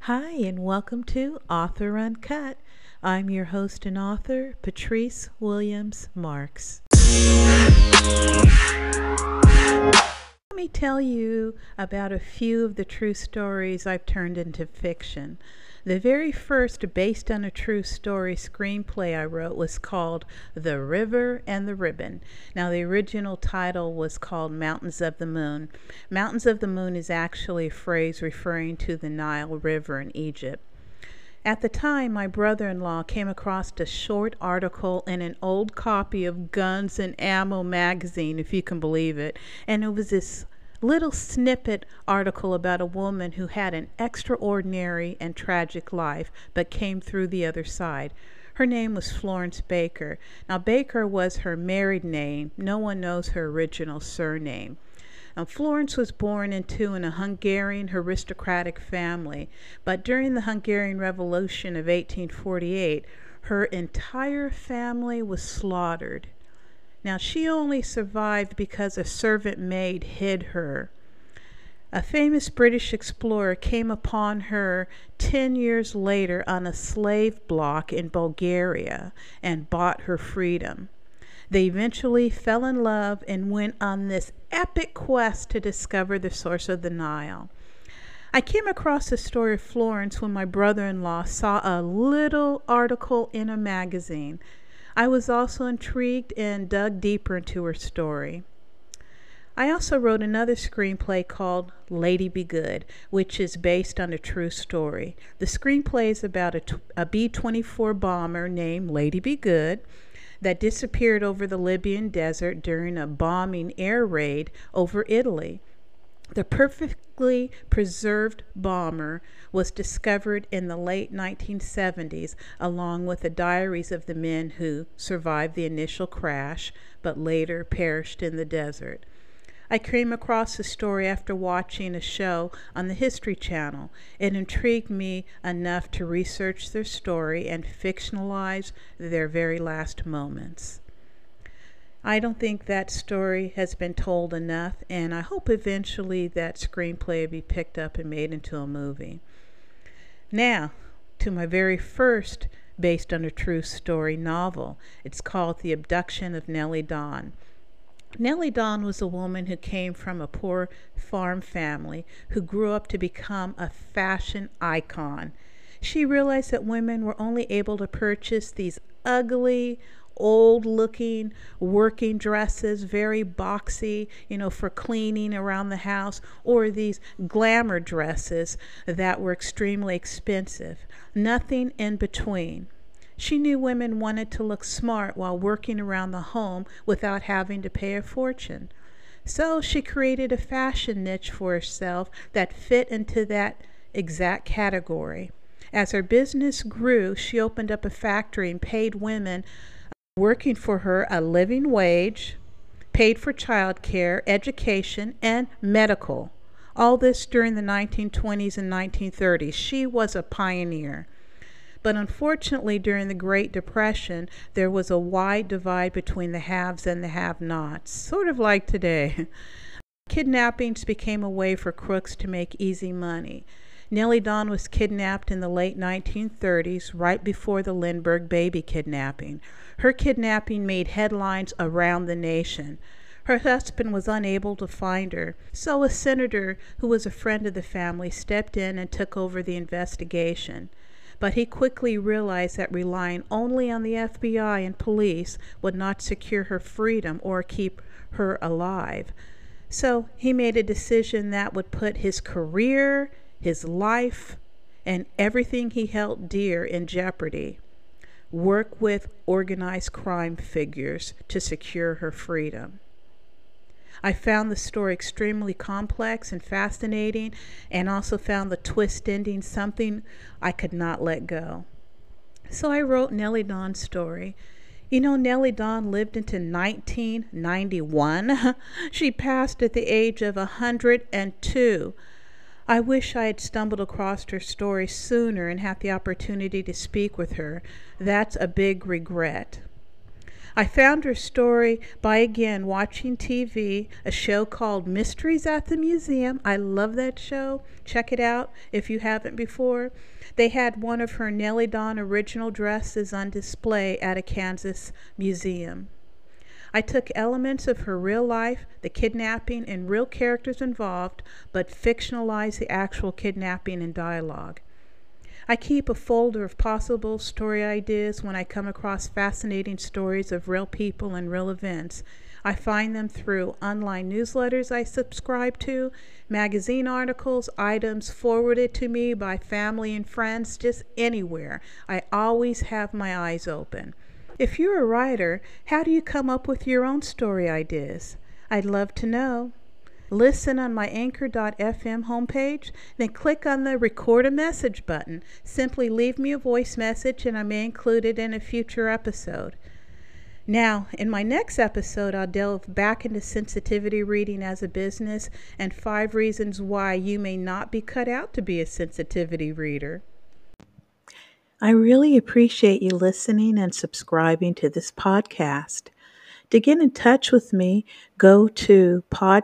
Hi, and welcome to Author Uncut. I'm your host and author, Patrice Williams Marks. Let me tell you about a few of the true stories I've turned into fiction. The very first based on a true story screenplay I wrote was called The River and the Ribbon. Now, the original title was called Mountains of the Moon. Mountains of the Moon is actually a phrase referring to the Nile River in Egypt. At the time, my brother-in-law came across a short article in an old copy of Guns and Ammo magazine, if you can believe it, and it was this little snippet article about a woman who had an extraordinary and tragic life but came through the other side. Her name was Florence Baker. Now, Baker was her married name. No one knows her original surname. Florence was born into a Hungarian aristocratic family, but during the Hungarian Revolution of 1848, her entire family was slaughtered. Now, she only survived because a servant maid hid her. A famous British explorer came upon her 10 years later on a slave block in Bulgaria and bought her freedom. They eventually fell in love and went on this epic quest to discover the source of the Nile. I came across the story of Florence when my brother-in-law saw a little article in a magazine. I was also intrigued and dug deeper into her story. I also wrote another screenplay called Lady Be Good, which is based on a true story. The screenplay is about a B-24 bomber named Lady Be Good that disappeared over the Libyan desert during a bombing air raid over Italy. The perfectly preserved bomber was discovered in the late 1970s, along with the diaries of the men who survived the initial crash but later perished in the desert. I came across the story after watching a show on the History Channel. It intrigued me enough to research their story and fictionalize their very last moments. I don't think that story has been told enough, and I hope eventually that screenplay will be picked up and made into a movie. Now, to my very first based on a true story novel. It's called The Abduction of Nellie Dawn. Nellie Dawn was a woman who came from a poor farm family who grew up to become a fashion icon. She realized that women were only able to purchase these ugly, old-looking working dresses, very boxy, for cleaning around the house, or these glamour dresses that were extremely expensive. Nothing in between. She knew women wanted to look smart while working around the home without having to pay a fortune. So she created a fashion niche for herself that fit into that exact category. As her business grew, she opened up a factory and paid women working for her a living wage, paid for child care, education, and medical. All this during the 1920s and 1930s. She was a pioneer. But unfortunately, during the Great Depression, there was a wide divide between the haves and the have-nots, sort of like today. Kidnappings became a way for crooks to make easy money. Nellie Dawn was kidnapped in the late 1930s, right before the Lindbergh baby kidnapping. Her kidnapping made headlines around the nation. Her husband was unable to find her, so a senator who was a friend of the family stepped in and took over the investigation. But he quickly realized that relying only on the FBI and police would not secure her freedom or keep her alive. So he made a decision that would put his career, his life, and everything he held dear in jeopardy. Work with organized crime figures to secure her freedom. I found the story extremely complex and fascinating, and also found the twist ending something I could not let go. So I wrote Nellie Dawn's story. Nellie Dawn lived into 1991. She passed at the age of 102. I wish I had stumbled across her story sooner and had the opportunity to speak with her. That's a big regret. I found her story by again watching TV, a show called Mysteries at the Museum. I love that show. Check it out if you haven't before. They had one of her Nellie Dawn original dresses on display at a Kansas museum. I took elements of her real life, the kidnapping, and real characters involved, but fictionalized the actual kidnapping and dialogue. I keep a folder of possible story ideas when I come across fascinating stories of real people and real events. I find them through online newsletters I subscribe to, magazine articles, items forwarded to me by family and friends, just anywhere. I always have my eyes open. If you're a writer, how do you come up with your own story ideas? I'd love to know. Listen on my Anchor.fm homepage, then click on the Record a Message button. Simply leave me a voice message and I may include it in a future episode. Now, in my next episode, I'll delve back into sensitivity reading as a business and 5 reasons why you may not be cut out to be a sensitivity reader. I really appreciate you listening and subscribing to this podcast. To get in touch with me, go to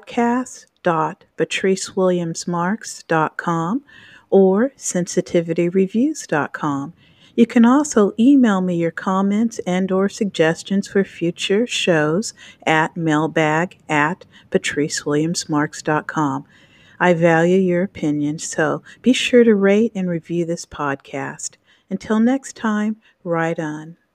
podcast.patricewilliamsmarks.com or sensitivityreviews.com. You can also email me your comments and or suggestions for future shows at mailbag@patricewilliamsmarks.com. I value your opinion, so be sure to rate and review this podcast. Until next time, write on.